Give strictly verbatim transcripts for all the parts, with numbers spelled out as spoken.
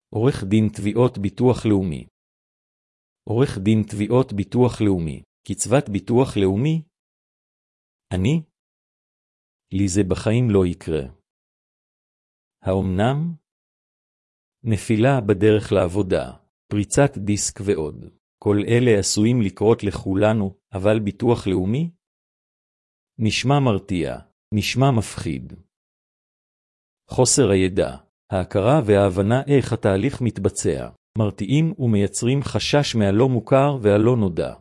עורך דין תביעות ביטוח לאומי. עורך דין תביעות ביטוח לאומי. קצבת ביטוח לאומי? אני? לי זה בחיים לא יקרה. האומנם? נפילה בדרך לעבודה, פריצת דיסק ועוד. כל אלה עשויים לקרות לכולנו, אבל ביטוח לאומי? נשמע מרתיע, נשמע מפחיד. חוסר הידע, ההכרה וההבנה איך התהליך מתבצע, מרתיעים ומייצרים חשש מהלא מוכר והלא נודע.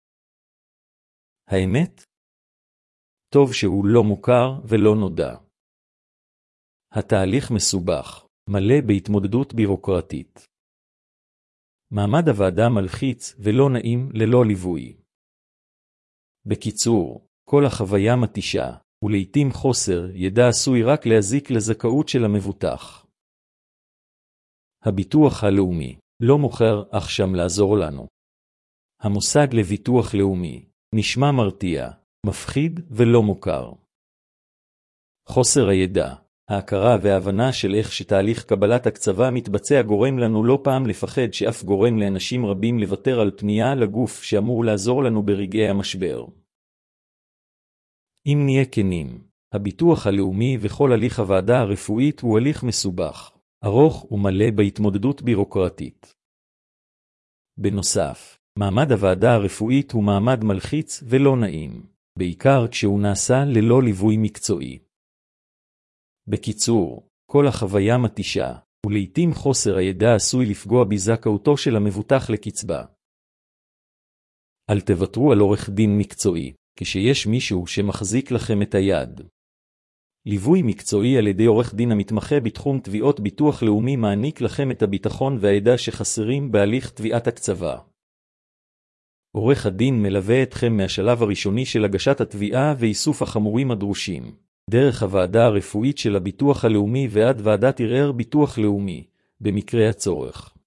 האמת? טוב שהוא לא מוכר ולא נודע. התהליך מסובך, מלא בהתמודדות בירוקרטית. מעמד הוועדה מלחיץ ולא נעים ללא ליווי. בקיצור, כל החוויה מתישה, ולעיתים חוסר ידע עשוי רק להזיק לזכאות של המבוטח. הביטוח הלאומי לא מוכר אך שם לעזור לנו. המושג לביטוח לאומי נשמע מרתיע, מפחיד ולא מוכר. חוסר הידע, ההכרה וההבנה של איך שתהליך קבלת הקצבה מתבצע גורם לנו לא פעם לפחד שאף גורם לאנשים רבים לוותר על פנייה לגוף שאמור לעזור לנו ברגעי המשבר. אם נהיה כנים, הביטוח הלאומי וכל הליך הוועדה הרפואית הוא הליך מסובך, ארוך ומלא בהתמודדות בירוקרטית. בנוסף, מעמד הוועדה הרפואית הוא מעמד מלחיץ ולא נעים, בעיקר כשהוא נעשה ללא ליווי מקצועי. בקיצור, כל החוויה מתישה, ולעיתים חוסר הידע עשוי לפגוע בזכאותו של המבוטח לקצבה. אל תוותרו על עורך דין מקצועי, כשיש מישהו שמחזיק לכם את היד. ליווי מקצועי על ידי עורך דין המתמחה בתחום תביעות ביטוח לאומי מעניק לכם את הביטחון והידע שחסרים בהליך תביעת הקצבה. עורך הדין מלווה אתכם מהשלב הראשוני של הגשת התביעה ואיסוף החמורים הדרושים, דרך הוועדה הרפואית של הביטוח הלאומי ועד ועדת ערער ביטוח לאומי, במקרה הצורך.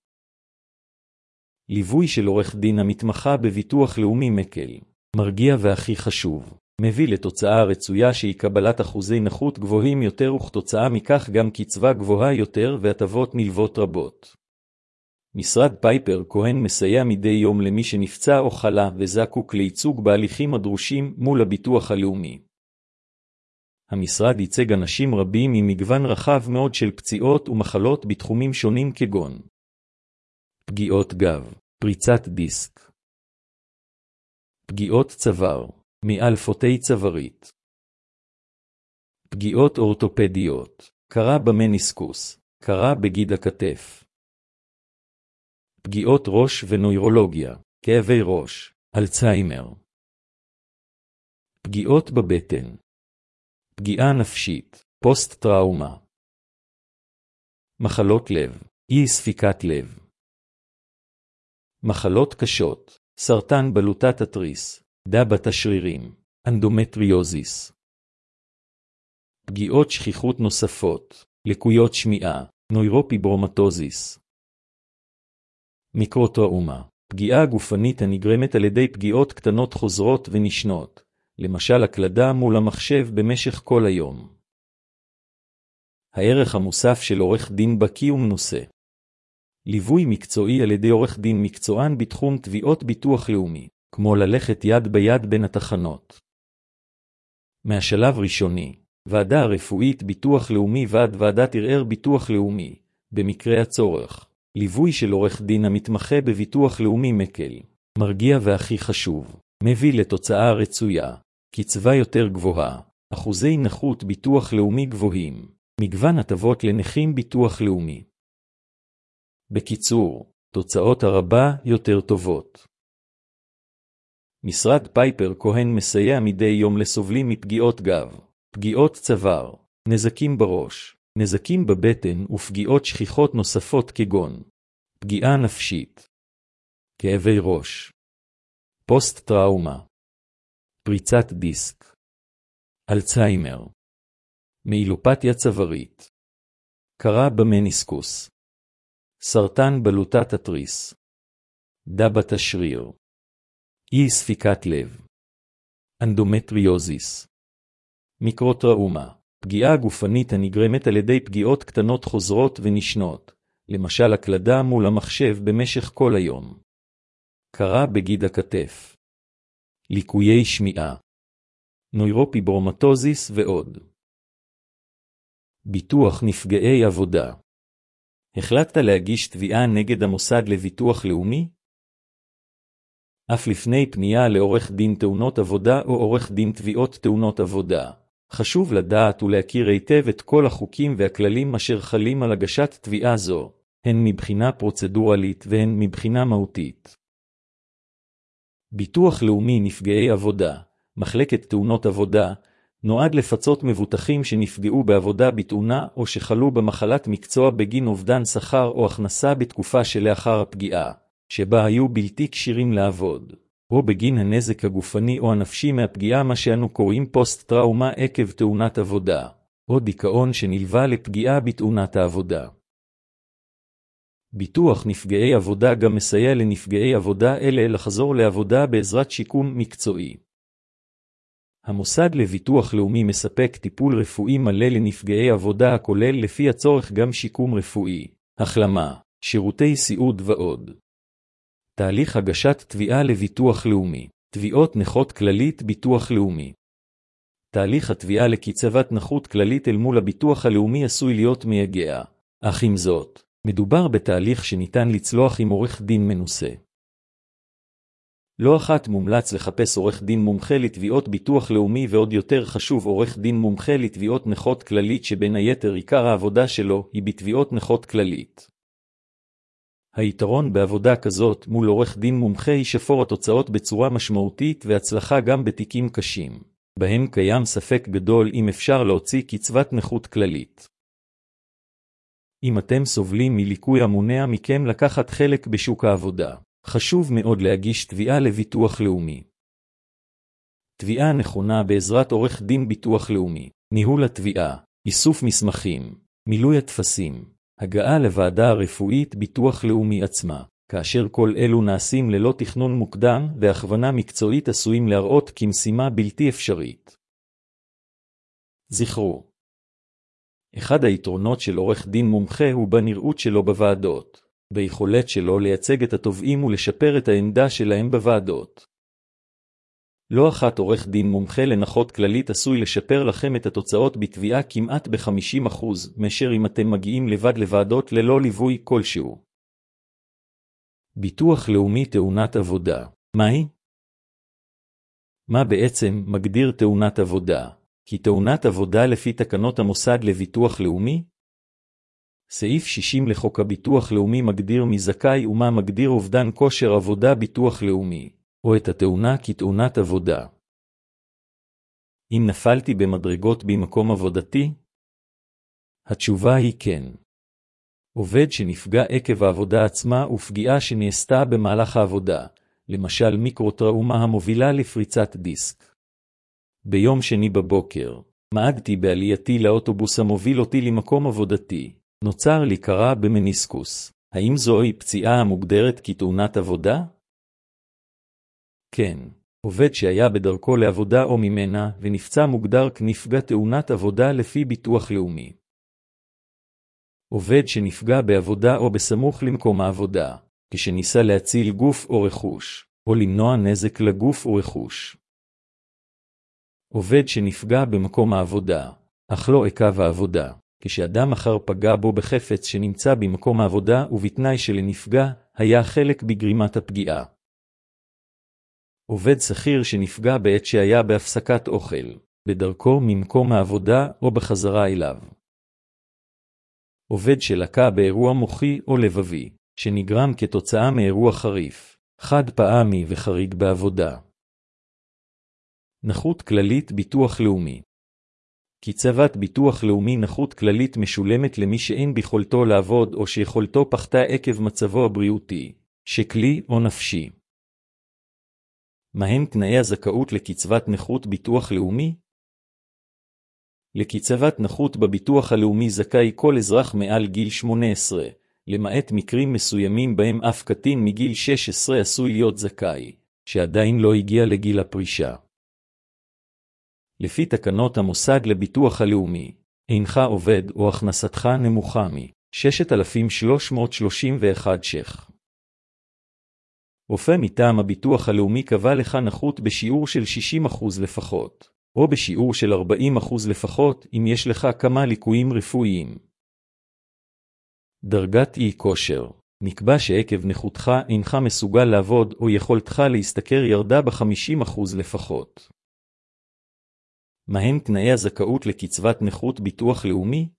ליווי של עורך דין המתמחה בביטוח לאומי מקל, מרגיע והכי חשוב, מביא לתוצאה הרצויה שהיא קבלת אחוזי נכות גבוהים יותר וכתוצאה מכך גם קצבה גבוהה יותר והטבות נלוות רבות. משרד פייפר כהן מסייע מדי יום למי שנפצע או חלה וזקוק לייצוג בהליכים הדרושים מול הביטוח הלאומי. המשרד ייצג אנשים רבים עם מגוון רחב מאוד של פציעות ומחלות בתחומים שונים כגון פגיעות גב, פריצת דיסק, פגיעות צוואר, מאלפותי צווארית, פגיעות אורתופדיות, קרה במניסקוס, קרה בגיד הכתף, פגיעות ראש ונוירולוגיה, כאבי ראש, אלצהיימר, פגיעות בבטן, פגיעה נפשית, פוסט טראומה, מחלות לב, אי ספיקת לב, מחלות קשות, סרטן בלוטת התריס, דבת השרירים, אנדומטריוזיס, פגיעות שכיחות נוספות, לקויות שמיעה, נוירופיברומטוזיס, מיקרוטראומה, פגיעה גופנית הנגרמת על ידי פגיעות קטנות חוזרות ונשנות, למשל הקלדה מול המחשב במשך כל היום. הערך המוסף של עורך דין בקי ומנוסה. ליווי מקצועי על ידי עורך דין מקצוען בתחום תביעות ביטוח לאומי, כמו ללכת יד ביד בין התחנות. מהשלב ראשוני, ועדה רפואית ביטוח לאומי ועד ועדת ערער ביטוח לאומי, במקרה הצורך. ליווי של עורך דין המתמחה בביטוח לאומי מקל, מרגיע והכי חשוב, מביא לתוצאה רצויה, קצבה יותר גבוהה, אחוזי נכות ביטוח לאומי גבוהים, מגוון הטבות לנכים ביטוח לאומי. בקיצור, תוצאות הרבה יותר טובות. משרד פייפר כהן מסייע מדי יום לסובלים מפגיעות גב, פגיעות צוואר, נזקים בראש, נזקים בבטן ופגיעות שכיחות נוספות כגון פגיעה נפשית, כאבי ראש, פוסט טראומה, פריצת דיסק, אלצהיימר, מאילופתיה צווארית, קרה במניסקוס, סרטן בלוטת התריס, דבת השריר, אי ספיקת לב, אנדומטריוזיס, מיקרוטראומה, פגיעה גופנית הנגרמת על ידי פגיעות קטנות חוזרות ונשנות, למשל הקלדה מול המחשב במשך כל היום. קרה בגיד הכתף. ליקויי שמיעה. נוירופיברומטוזיס ועוד. ביטוח נפגעי עבודה. החלטת להגיש תביעה נגד המוסד לביטוח לאומי? אף לפני פנייה לעורך דין תאונות עבודה או עורך דין תביעות תאונות עבודה. חשוב לדעת ולהכיר היטב את כל החוקים והכללים אשר חלים על הגשת תביעה זו, הן מבחינה פרוצדורלית והן מבחינה מהותית. ביטוח לאומי נפגעי עבודה, מחלקת תאונות עבודה, נועד לפצות מבוטחים שנפגעו בעבודה בתאונה או שחלו במחלת מקצוע בגין אובדן שכר או הכנסה בתקופה שלאחר הפגיעה, שבה היו בלתי כשירים לעבוד, או בגין הנזק הגופני או הנפשי מהפגיעה, מה שאנו קוראים פוסט-טראומה עקב תאונת עבודה, או דיכאון שנלווה לפגיעה בתאונת העבודה. ביטוח נפגעי עבודה גם מסייע לנפגעי עבודה אלה לחזור לעבודה בעזרת שיקום מקצועי. המוסד לביטוח לאומי מספק טיפול רפואי מלא לנפגעי עבודה הכולל לפי הצורך גם שיקום רפואי, החלמה, שירותי סיעוד ועוד. תהליך הגשת תביעה לביטוח לאומי. תביעות נכות כללית ביטוח לאומי. תהליך התביעה לקצבת נכות כללית אל מול הביטוח הלאומי עשוי להיות מייגע, אך עם זאת, מדובר בתהליך שניתן לצלוח עם עורך דין מנוסה. לא אחת מומלץ לחפש עורך דין מומחה לתביעות ביטוח לאומי, ועוד יותר חשוב עורך דין מומחה לתביעות נכות כללית, שבין היתר עיקר העבודה שלו היא בתביעות נכות כללית. היתרון בעבודה כזאת מול עורך דין מומחה היא שפור התוצאות בצורה משמעותית והצלחה גם בתיקים קשים, בהם קיים ספק גדול אם אפשר להוציא קצבת נכות כללית. אם אתם סובלים מליקוי המונע מכם לקחת חלק בשוק העבודה, חשוב מאוד להגיש תביעה לביטוח לאומי. תביעה נכונה בעזרת עורך דין ביטוח לאומי, ניהול התביעה, איסוף מסמכים, מילוי הטפסים, הגעה לוועדה הרפואית ביטוח לאומי עצמה, כאשר כל אלו נעשים ללא תכנון מוקדם והכוונה מקצועית עשויים להראות כמשימה בלתי אפשרית. זכרו, אחד היתרונות של עורך דין מומחה הוא בנראות שלו בוועדות, ביכולת שלו לייצג את התובעים ולשפר את העמדה שלהם בוועדות. לא אחת עורך דין מומחה לנכות כללית עשוי לשפר לכם את התוצאות בתביעה כמעט ב-חמישים אחוז, מאשר אם אתם מגיעים לבד לוועדות ללא ליווי כלשהו. ביטוח לאומי תאונת עבודה. מהי? מה בעצם מגדיר תאונת עבודה? כי תאונת עבודה לפי תקנות המוסד לביטוח לאומי? סעיף שישים לחוק הביטוח לאומי מגדיר מי זכאי ומה מגדיר אובדן כושר עבודה ביטוח לאומי, או את התאונה כתאונת עבודה. אם נפלתי במדרגות במקום עבודתי? התשובה היא כן. עובד שנפגע עקב העבודה עצמה ופגיעה שנעשתה במהלך העבודה, למשל מיקרוטראומה המובילה לפריצת דיסק. ביום שני בבוקר, מעדתי בעלייתי לאוטובוס המוביל אותי למקום עבודתי. נוצר לי קרה במניסקוס. האם זוהי פציעה המוגדרת כתאונת עבודה? כן. עובד שהיה בדרכו לעבודה או ממנה ונפצע מוגדר כנפגע תאונת עבודה לפי ביטוח לאומי. עובד שנפגע בעבודה או בסמוך למקום העבודה, כשניסה להציל גוף או רכוש, או למנוע נזק לגוף או רכוש. עובד שנפגע במקום העבודה, אך לא עקב העבודה, כשאדם אחר פגע בו בחפץ שנמצא במקום העבודה ובתנאי שלנפגע היה חלק בגרימת הפגיעה. עובד שכיר שנפגע בעת שהיה בהפסקת אוכל, בדרכו ממקום העבודה או בחזרה אליו. עובד שלקה באירוע מוחי או לבבי, שנגרם כתוצאה מאירוע חריף, חד פעמי וחריג בעבודה. נכות כללית ביטוח לאומי. קצבת ביטוח לאומי נכות כללית משולמת למי שאין ביכולתו לעבוד או שיכולתו פחתה עקב מצבו הבריאותי, שקלי או נפשי. מהם תנאי הזכאות לקצבת נכות ביטוח לאומי? לקצבת נכות בביטוח הלאומי זכאי כל אזרח מעל גיל שמונה עשרה, למעט מקרים מסוימים בהם אף קטין מגיל שש עשרה עשוי להיות זכאי, שעדיין לא הגיע לגיל הפרישה. לפי תקנות המוסד לביטוח הלאומי, אינך עובד או הכנסתך נמוכה מ שישת אלפים שלוש מאות שלושים ואחת ש"ח. רופא מטעם הביטוח הלאומי קבע לך נכות בשיעור של שישים אחוז לפחות, או בשיעור של ארבעים אחוז לפחות אם יש לך כמה ליקויים רפואיים. דרגת אי כושר. נקבע שעקב נכותך אינך מסוגל לעבוד או יכולתך להשתכר ירדה ב-חמישים אחוז לפחות. מהם תנאי הזכאות לקצבת נכות ביטוח לאומי?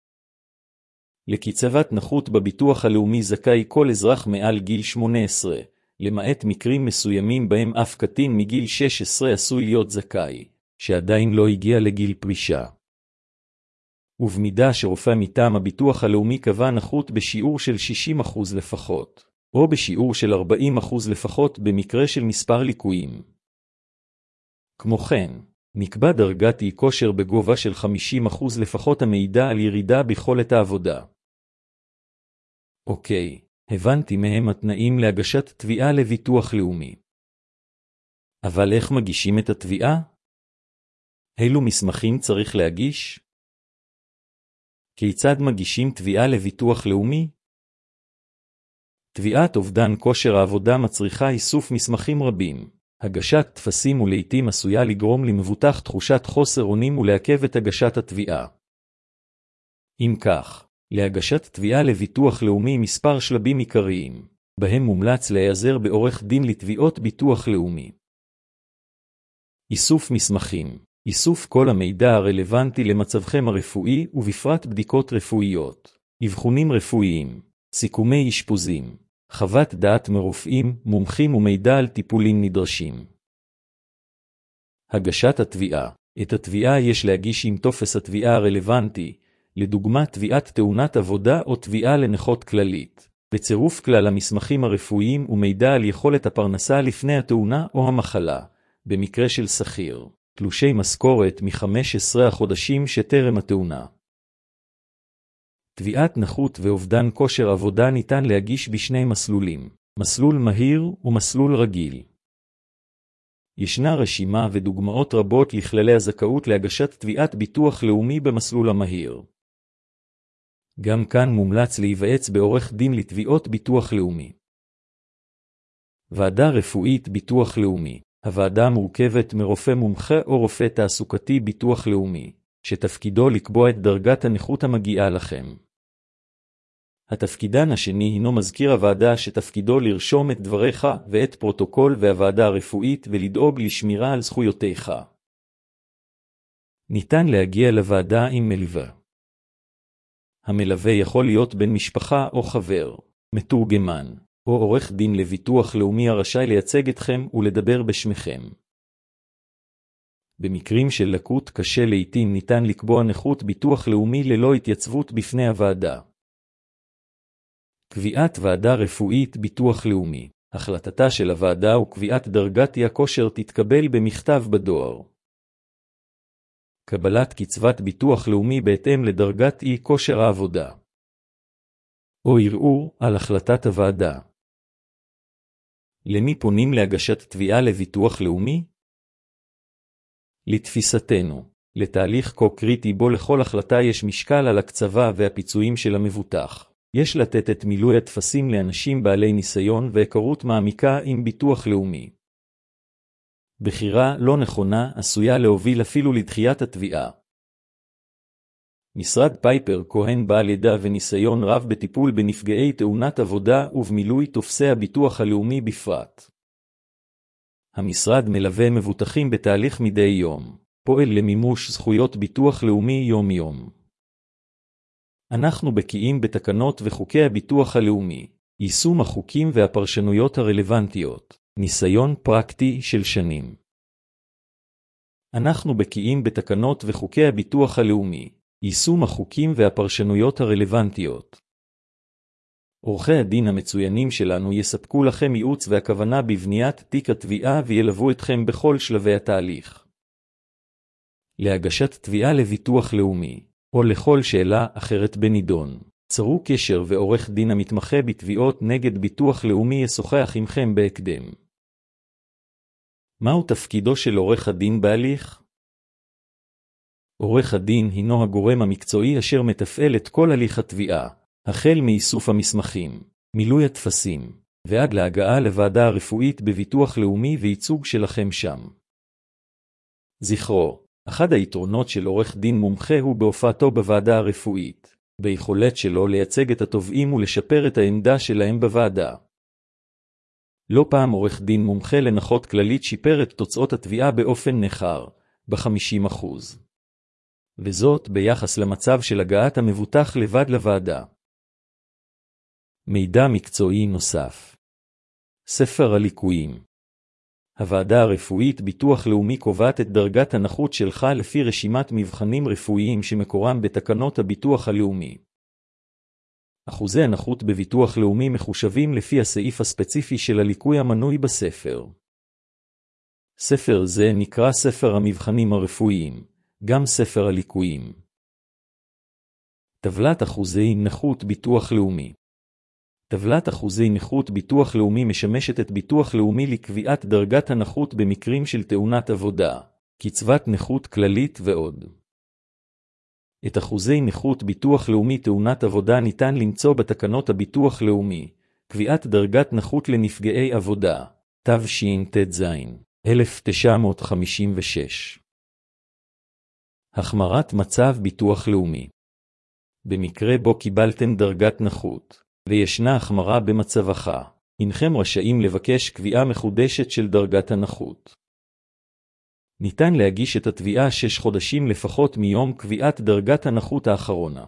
לקצבת נכות בביטוח הלאומי זכאי כל אזרח מעל גיל שמונה עשרה, למעט מקרים מסוימים בהם אף קטין מגיל שש עשרה עשוי להיות זכאי, שעדיין לא הגיע לגיל פרישה. ובמידה שרופא מטעם הביטוח הלאומי קבע נכות בשיעור של שישים אחוז לפחות, או בשיעור של ארבעים אחוז לפחות במקרה של מספר ליקויים. כמו כן, נקבע דרגת אי כושר בגובה של חמישים אחוז לפחות המעידה על ירידה ביכולת העבודה. אוקיי, הבנתי מהם התנאים להגשת תביעה לביטוח לאומי. אבל איך מגישים את התביעה? אילו מסמכים צריך להגיש? כיצד מגישים תביעה לביטוח לאומי? תביעת אובדן כושר העבודה מצריכה איסוף מסמכים רבים. הגשת טפסים ולעיתים עשויה לגרום למבוטח תחושת חוסר אונים ולעכב את הגשת התביעה. אם כך, להגשת תביעה לביטוח לאומי מספר שלבים עיקריים, בהם מומלץ להיעזר בעורך דין לתביעות ביטוח לאומי. איסוף מסמכים. איסוף כל המידע הרלוונטי למצבכם הרפואי ובפרט בדיקות רפואיות, אבחונים רפואיים, סיכומי אשפוזים, חוות דעת מרופאים, מומחים ומידע על טיפולים נדרשים. הגשת התביעה. את התביעה יש להגיש עם טופס התביעה הרלוונטי, לדוגמה תביעת תאונת עבודה או תביעה לנכות כללית, בצירוף כלל המסמכים הרפואיים ומידע על יכולת הפרנסה לפני התאונה או המחלה, במקרה של שכיר. תלושי משכורת מ-חמישה עשר החודשים שטרם התאונה. תביעת נכות ואובדן כושר עבודה ניתן להגיש בשני מסלולים, מסלול מהיר ומסלול רגיל. ישנה רשימה ודוגמאות רבות לכללי הזכאות להגשת תביעת ביטוח לאומי במסלול המהיר. גם כאן מומלץ להיוועץ בעורך דין לתביעות ביטוח לאומי. ועדה רפואית ביטוח לאומי. הוועדה מורכבת מרופא מומחה או רופא תעסוקתי ביטוח לאומי, שתפקידו לקבוע את דרגת הנכות המגיעה לכם. התפקידן השני הינו מזכיר הוועדה שתפקידו לרשום את דבריך ואת פרוטוקול והוועדה הרפואית ולדאוג לשמירה על זכויותיך. ניתן להגיע לוועדה עם מלווה. המלווה יכול להיות בן משפחה או חבר, מתורגמן, או עורך דין לביטוח לאומי הרשאי לייצג אתכם ולדבר בשמכם. במקרים של לקות קשה לעתים ניתן לקבוע נכות ביטוח לאומי ללא התייצבות בפני הוועדה. קביעת ועדה רפואית ביטוח לאומי. החלטתה של הוועדה וקביעת דרגת אי הכושר תתקבל במכתב בדואר. קבלת קצבת ביטוח לאומי בהתאם לדרגת אי כושר העבודה. או ערעור על החלטת הוועדה. למי פונים להגשת תביעה לביטוח לאומי? לתפיסתנו, לתהליך כה קריטי בו לכל החלטה יש משקל על הקצבה והפיצויים של המבוטח. יש לתת את מילוי הטפסים לאנשים בעלי ניסיון והיכרות מעמיקה עם ביטוח לאומי. בחירה לא נכונה עשויה להוביל אפילו לדחיית התביעה. משרד פייפר כהן בעל ידע וניסיון רב בטיפול בנפגעי תאונת עבודה ובמילוי טופסי הביטוח הלאומי בפרט. המשרד מלווה מבוטחים בתהליך מדי יום, פועל למימוש זכויות ביטוח לאומי יום-יום. אנחנו בקיאים בתקנות וחוקי הביטוח הלאומי, יישום החוקים והפרשנויות הרלוונטיות, ניסיון פרקטי של שנים. אנחנו בקיאים בתקנות וחוקי הביטוח הלאומי, יישום החוקים והפרשנויות הרלוונטיות. עורכי הדין המצוינים שלנו יספקו לכם ייעוץ והכוונה בבניית תיק התביעה וילוו אתכם בכל שלבי התהליך. להגשת תביעה לביטוח לאומי, או לכל שאלה אחרת בנידון, צרו קשר ועורך דין המתמחה בתביעות נגד ביטוח לאומי ישוחח עמכם בהקדם. מהו תפקידו של עורך הדין בהליך? עורך הדין הינו הגורם המקצועי אשר מתפעל את כל הליך התביעה, החל מאיסוף המסמכים, מילוי הטפסים, ועד להגעה לוועדה הרפואית בביטוח לאומי וייצוג שלכם שם. זכרו, אחד היתרונות של עורך דין מומחה הוא בהופעתו בוועדה הרפואית, ביכולת שלו לייצג את התובעים ולשפר את העמדה שלהם בוועדה. לא פעם עורך דין מומחה לנכות כללית שיפר את תוצאות התביעה באופן ניכר, ב-חמישים אחוז. וזאת ביחס למצב של הגעת המבוטח לבד לוועדה. מידע מקצועי נוסף. ספר הליקויים. הוועדה הרפואית ביטוח לאומי קובעת את דרגת הנכות שלך לפי רשימת מבחנים רפואיים שמקורם בתקנות הביטוח הלאומי. אחוזי הנכות בביטוח לאומי מחושבים לפי הסעיף הספציפי של הליקוי המנוי בספר. ספר זה נקרא ספר המבחנים הרפואיים, גם ספר הליקויים. טבלת אחוזי נכות ביטוח לאומי. טבלת אחוזי נכות ביטוח לאומי משמשת את ביטוח לאומי לקביעת דרגת הנכות במקרים של תאונת עבודה, קצבת נכות כללית ועוד. את אחוזי נכות ביטוח לאומי תאונת עבודה ניתן למצוא בתקנות הביטוח לאומי, קביעת דרגת נכות לנפגעי עבודה, תשט"ז, אלף תשע מאות חמישים ושש. החמרת מצב ביטוח לאומי. במקרה בו קיבלתם דרגת נכות, וישנה החמרה במצבך, אינכם רשאים לבקש קביעה מחודשת של דרגת הנכות. ניתן להגיש את התביעה שש חודשים לפחות מיום קביעת דרגת הנכות האחרונה.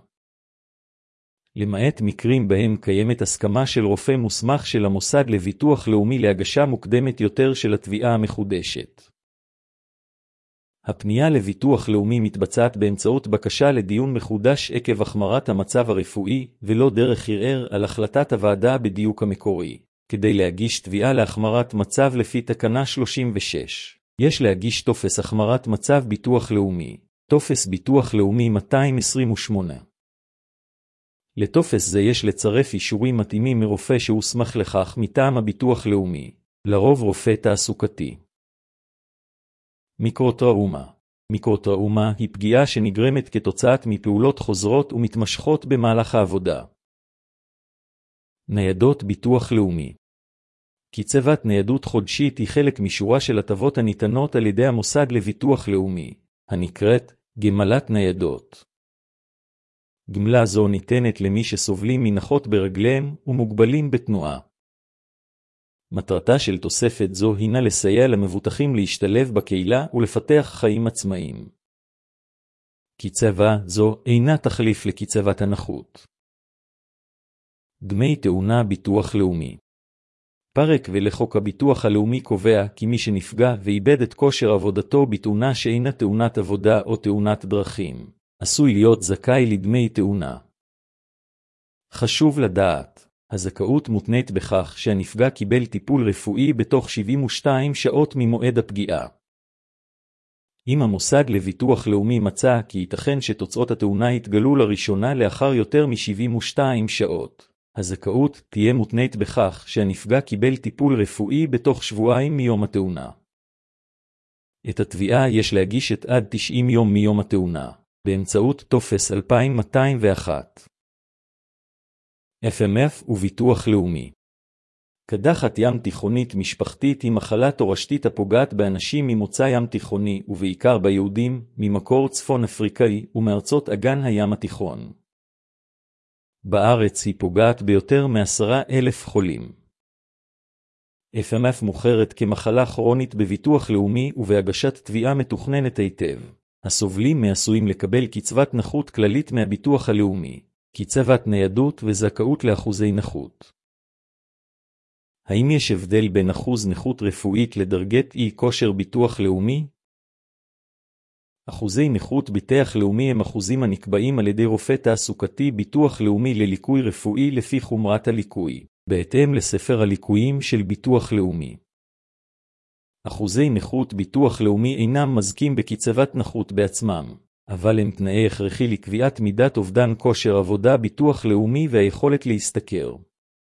למעט מקרים בהם קיימת הסכמה של רופא מוסמך של המוסד לביטוח לאומי להגשה מוקדמת יותר של התביעה המחודשת. הפנייה לביטוח לאומי מתבצעת באמצעות בקשה לדיון מחודש עקב החמרת המצב הרפואי, ולא דרך ערער על החלטת הוועדה בדיוק המקורי. כדי להגיש תביעה להחמרת מצב לפי תקנה שלושים ושש, יש להגיש טופס החמרת מצב ביטוח לאומי, טופס ביטוח לאומי מאתיים עשרים ושמונה. לטופס זה יש לצרף אישורים מתאימים מרופא שהוסמך לכך מטעם הביטוח לאומי, לרוב רופא תעסוקתי. מיקרוטראומה. מיקרוטראומה היא פגיעה שנגרמת כתוצאת מפעולות חוזרות ומתמשכות במהלך העבודה. ניידות ביטוח לאומי. קצבת ניידות חודשית היא חלק משורה של הטבות הניתנות על ידי המוסד לביטוח לאומי, הנקראת גמלת ניידות. גמלה זו ניתנת למי שסובלים מנכות ברגליהם ומוגבלים בתנועה. מטרתה של תוספת זו הינה לסייע למבוטחים להשתלב בקהילה ולפתח חיים עצמאיים. קצבה זו אינה תחליף לקצבת הנכות. דמי תאונה ביטוח לאומי. פרק ולחוק הביטוח הלאומי קובע כי מי שנפגע ואיבד את כושר עבודתו בתאונה שאינה תאונת עבודה או תאונת דרכים, עשוי להיות זכאי לדמי תאונה. חשוב לדעת, הזכאות מותנית בכך שהנפגע קיבל טיפול רפואי בתוך שבעים ושתיים שעות ממועד הפגיעה. אם המוסד לביטוח לאומי מצא כי ייתכן שתוצאות התאונה יתגלו לראשונה לאחר יותר מ-שבעים ושתיים שעות, הזכאות תהיה מותנית בכך שהנפגע קיבל טיפול רפואי בתוך שבועיים מיום התאונה. את התביעה יש להגיש את עד תשעים יום מיום התאונה, באמצעות טופס אלפיים מאתיים ואחת. אף אם אף וביטוח לאומי. קדחת ים תיכונית משפחתית היא מחלה תורשתית הפוגעת באנשים ממוצא ים תיכוני ובעיקר ביהודים ממקור צפון אפריקאי ומארצות אגן הים התיכון. בארץ היא פוגעת ביותר מעשרה אלף חולים. אף אם אף מוכרת כמחלה כרונית בביטוח לאומי ובהגשת תביעה מתוכננת היטב. הסובלים מעשויים לקבל קצבת נכות כללית מהביטוח הלאומי, קצבת ניידות וזכאות לאחוזי נכות. האם יש הבדל בין אחוז נכות רפואית לדרגת אי כושר ביטוח לאומי? אחוזי נכות ביטוח לאומי הם אחוזים הנקבעים על ידי רופא תעסוקתי ביטוח לאומי לליקוי רפואי לפי חומרת הליקוי, בהתאם לספר הליקויים של ביטוח לאומי. אחוזי נכות ביטוח לאומי אינם מזכים בקצבת נכות בעצמם, אבל הם תנאי הכרחי לקביעת מידת אובדן כושר עבודה ביטוח לאומי והיכולת להשתכר.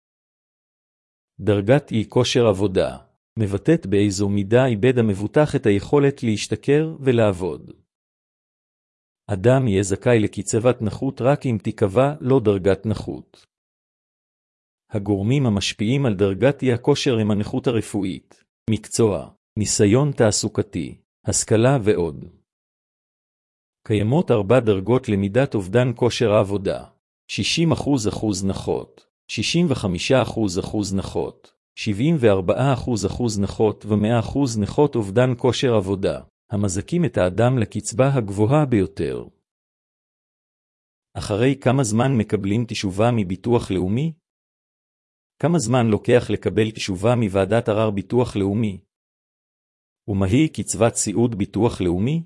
דרגת אי כושר עבודה מבטאת באיזו מידה איבד המבוטח את היכולת להשתכר ולעבוד. אדם יהיה זכאי לקצבת נכות רק אם תיקבע לו דרגת נכות. הגורמים המשפיעים על דרגת אי הכושר הם הנכות הרפואית, מקצוע, ניסיון תעסוקתי, השכלה ועוד. קיימות ארבע דרגות למידת אובדן כושר העבודה: שישים אחוז אחוז נכות, שישים וחמישה אחוז אחוז נכות, שבעים וארבעה אחוז אחוז נכות ו-מאה אחוז נכות אובדן כושר עבודה, המזכים את האדם לקצבה הגבוהה ביותר. אחרי כמה זמן מקבלים תשובה מביטוח לאומי? כמה זמן לוקח לקבל תשובה מוועדת ערר ביטוח לאומי? ומהי קצבת סיעוד ביטוח לאומי?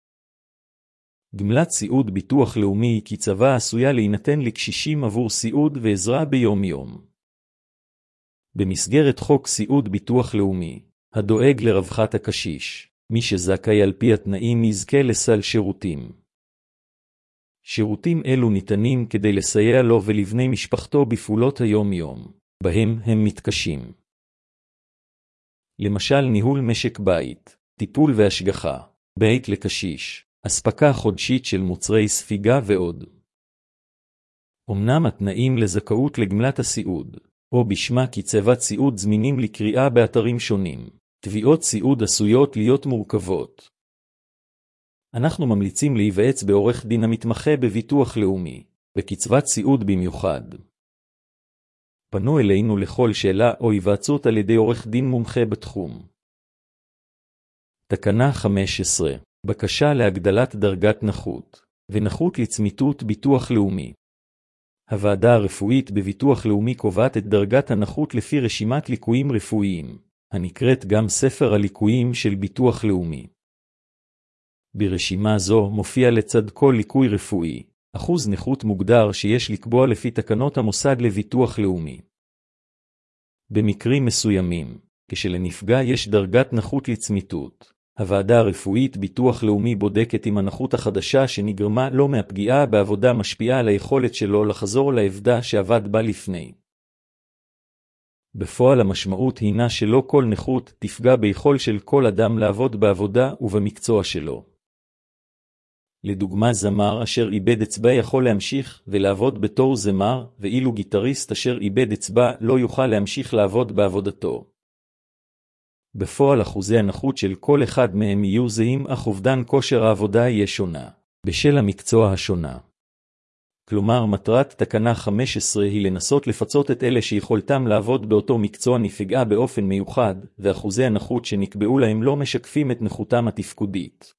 גמלת סיעוד ביטוח לאומי היא קצבה עשויה להינתן לקשישים עבור סיעוד ועזרה ביום יום. במסגרת חוק סיעוד ביטוח לאומי, הדואג לרווחת הקשיש, מי שזכאי על פי התנאים יזכה לסל שירותים. שירותים אלו ניתנים כדי לסייע לו ולבני משפחתו בפעולות היום-יום, בהם הם מתקשים. למשל ניהול משק בית, טיפול והשגחה, בית לקשיש, אספקה חודשית של מוצרי ספיגה ועוד. אמנם התנאים לזכאות לגמלת הסיעוד, או בשמה קצבת סיעוד זמינים לקריאה באתרים שונים, תביעות סיעוד עשויות להיות מורכבות. אנחנו ממליצים להיוועץ בעורך דין המתמחה בביטוח לאומי, בקצבת סיעוד במיוחד. פנו אלינו לכל שאלה או היוועצות על ידי עורך דין מומחה בתחום. תקנה חמש עשרה, בקשה להגדלת דרגת נכות, ונכות לצמיתות ביטוח לאומי. הוועדה הרפואית בביטוח לאומי קובעת את דרגת הנכות לפי רשימת ליקויים רפואיים, הנקראת גם ספר הליקויים של ביטוח לאומי. ברשימה זו מופיע לצד כל ליקוי רפואי, אחוז נכות מוגדר שיש לקבוע לפי תקנות המוסד לביטוח לאומי. במקרים מסוימים, כשלנפגע יש דרגת נכות לצמיתות, הוועדה הרפואית ביטוח לאומי בודקת אם הנכות החדשה שנגרמה לו מהפגיעה בעבודה משפיעה על היכולת שלו לחזור לעבודה שעבד בה לפני. בפועל המשמעות הינה שלא כל נכות תפגע ביכול של כל אדם לעבוד בעבודה ובמקצוע שלו. לדוגמה, זמר אשר איבד אצבע יכול להמשיך ולעבוד בתור זמר, ואילו גיטריסט אשר איבד אצבע לא יוכל להמשיך לעבוד בעבודתו. בפועל אחוזי הנכות של כל אחד מהם יהיו זהים, אך אובדן כושר העבודה יהיה שונה, בשל המקצוע השונה. כלומר, מטרת תקנה חמש עשרה היא לנסות לפצות את אלה שיכולתם לעבוד באותו מקצוע נפגעה באופן מיוחד, ואחוזי הנכות שנקבעו להם לא משקפים את נכותם התפקודית.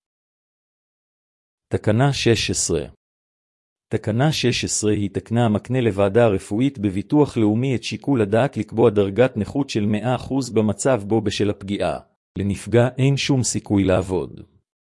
תקנה שש עשרה. תקנה שש עשרה היא תקנה המקנה לוועדה הרפואית בביטוח לאומי את שיקול הדעת לקבוע דרגת נכות של מאה אחוז במצב בו בשל הפגיעה. לנפגע אין שום סיכוי לעבוד.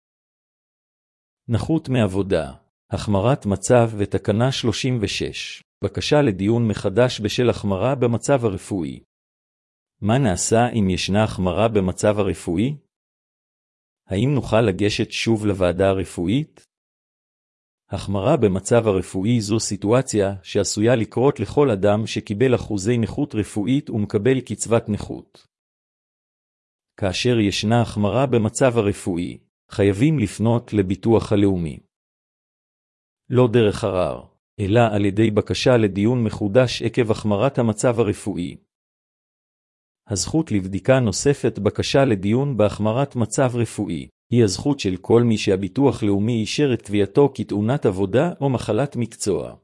נכות מעבודה, החמרת מצב ותקנה שלושים ושש. בקשה לדיון מחדש בשל החמרה במצב הרפואי. מה נעשה אם ישנה החמרה במצב הרפואי? האם נוכל לגשת שוב לוועדה הרפואית? החמרה במצב הרפואי זו סיטואציה שעשויה לקרות לכל אדם שקיבל אחוזי נכות רפואית ומקבל קצבת נכות. כאשר ישנה החמרה במצב הרפואי, חייבים לפנות לביטוח הלאומי. לא דרך ערר, אלא על ידי בקשה לדיון מחודש עקב החמרת המצב הרפואי. הזכות לבדיקה נוספת בקשה לדיון בהחמרת מצב רפואי. היא הזכות של כל מי שהביטוח לאומי אישר את תביעתו כתאונת עבודה או מחלת מקצוע.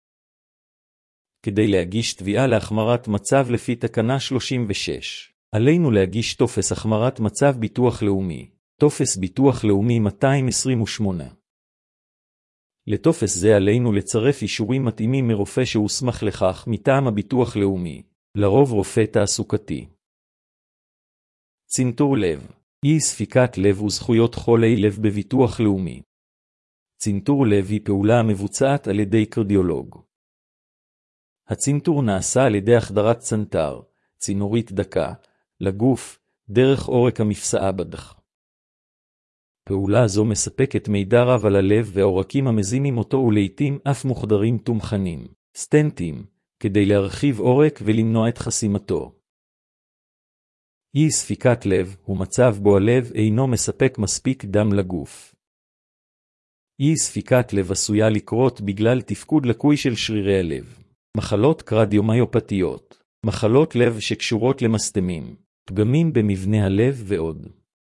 כדי להגיש תביעה להחמרת מצב לפי תקנה שלושים ושש, עלינו להגיש טופס החמרת מצב ביטוח לאומי, טופס ביטוח לאומי מאתיים עשרים ושמונה. לטופס זה עלינו לצרף אישורים מתאימים מרופא שהוסמך לכך מטעם הביטוח לאומי, לרוב רופא תעסוקתי. צנתור לב, אי ספיקת לב וזכויות חולי לב בביטוח לאומי. צנתור לב היא פעולה המבוצעת על ידי קרדיולוג. הצנתור נעשה על ידי החדרת צנתר, צינורית דקה, לגוף, דרך עורק המפסעה בדח. פעולה זו מספקת מידע רב על הלב והעורקים המזינים אותו ולעיתים אף מוחדרים תומכנים, סטנטים, כדי להרחיב עורק ולמנוע את חסימתו. אי ספיקת לב הוא מצב בו הלב אינו מספק מספיק דם לגוף. אי ספיקת לב עשויה לקרות בגלל תפקוד לקוי של שרירי הלב. מחלות קרדיומיופתיות, מחלות לב שקשורות למסתמים, פגמים במבנה הלב ועוד.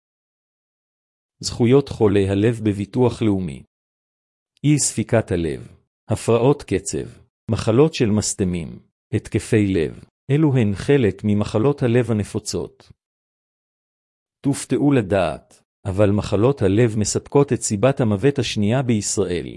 זכויות חולי הלב בביטוח לאומי. אי ספיקת הלב, הפרעות קצב, מחלות של מסתמים, התקפי לב, אלו הן חלק ממחלות הלב הנפוצות. תופתעו לדעת, אבל מחלות הלב מספקות את סיבת המוות השנייה בישראל.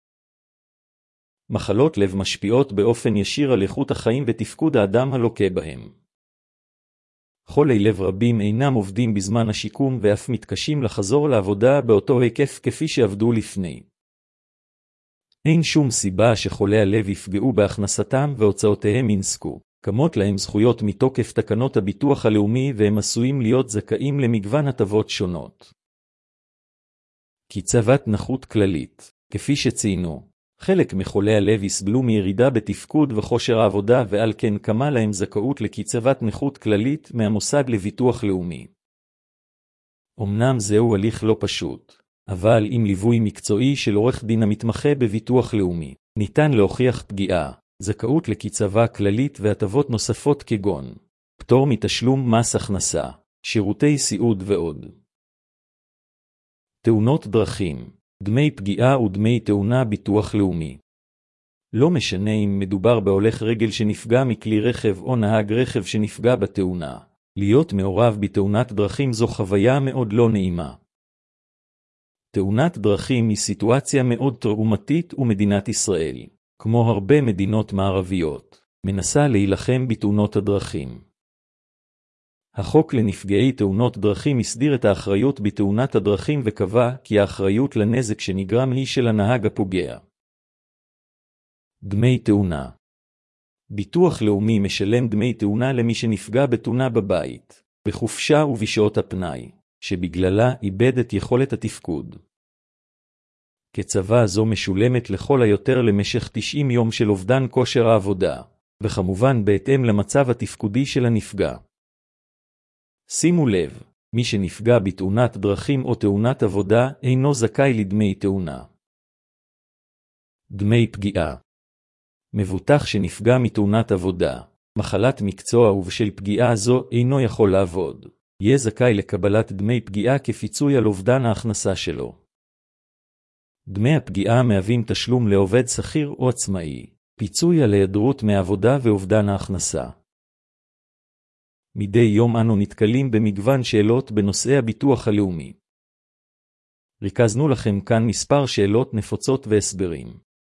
מחלות לב משפיעות באופן ישיר על איכות החיים ותפקוד האדם הלוקה בהם. חולי לב רבים אינם עובדים בזמן השיקום ואף מתקשים לחזור לעבודה באותו היקף כפי שעבדו לפני. אין שום סיבה שחולי הלב יפגעו בהכנסתם והוצאותיהם ינסקו. קמות להם זכויות מתוקף תקנות הביטוח הלאומי והם עשויים להיות זכאים למגוון הטבות שונות. קצבת נכות כללית, כפי שציינו, חלק מחולי הלב יסבלו מירידה בתפקוד וכושר העבודה ועל כן קמה להם זכאות לקצבת נכות כללית מהמוסד לביטוח לאומי. אמנם זהו הליך לא פשוט, אבל עם ליווי מקצועי של עורך דין המתמחה בביטוח לאומי, ניתן להוכיח פגיעה, זכאות לקצבה כללית והטבות נוספות כגון פטור מתשלום מס הכנסה, שירותי סיעוד ועוד. תאונות דרכים, דמי פגיעה ודמי תאונה ביטוח לאומי. לא משנה אם מדובר בהולך רגל שנפגע מכלי רכב או נהג רכב שנפגע בתאונה, להיות מעורב בתאונת דרכים זו חוויה מאוד לא נעימה. תאונת דרכים היא סיטואציה מאוד טראומטית ומדינת ישראל, כמו הרבה מדינות מערביות, מנסה להילחם בתאונות הדרכים. החוק לנפגעי תאונות דרכים הסדיר את האחריות בתאונת הדרכים וקבע כי האחריות לנזק שנגרם היא של הנהג הפוגע. דמי תאונה. ביטוח לאומי משלם דמי תאונה למי שנפגע בתאונה בבית, בחופשה ובשעות הפנאי, שבגללה איבד את יכולת התפקוד. קצבה זו משולמת לכל היותר למשך תשעים יום של אובדן כושר העבודה, וכמובן בהתאם למצב התפקודי של הנפגע. שימו לב, מי שנפגע בתאונת דרכים או תאונת עבודה אינו זכאי לדמי תאונה. דמי פגיעה. מבוטח שנפגע מתאונת עבודה, מחלת מקצוע ובשל פגיעה זו אינו יכול לעבוד, יהיה זכאי לקבלת דמי פגיעה כפיצוי על אובדן ההכנסה שלו. דמי הפגיעה מהווים תשלום לעובד שכיר או עצמאי, פיצוי על היעדרות מעבודה ואובדן ההכנסה. מדי יום אנו נתקלים במגוון שאלות בנושאי הביטוח הלאומי. ריכזנו לכם כאן מספר שאלות נפוצות והסברים.